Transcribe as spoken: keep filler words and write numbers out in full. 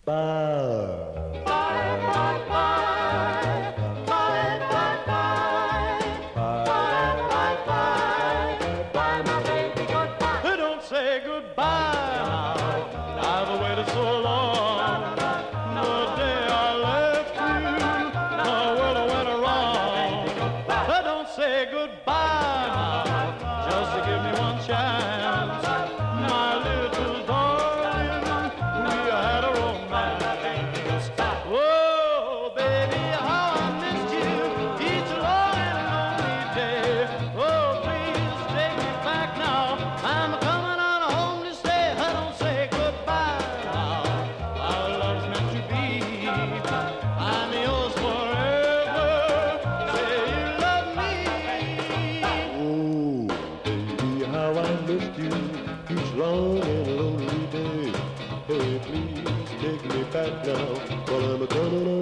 Bye. Bye, bye, bye. Bye, bye, bye. Bye, bye, bye. Bye, my baby, goodbye. Don't say goodbye now. I've waited so long. The day I left you, the world went wrong. Don't say goodbye now. Just to give me one chance. My little darling, we had a romance. Oh, baby, how I missed you each long and lonely day. Oh, please take me back now. I'm coming on home to stay. I don't say goodbye now. Our love's meant to be. I'm yours forever. Say you love me. Oh, baby, how I missed you each long and lonely day. Hey, please take me back now, while I'm coming on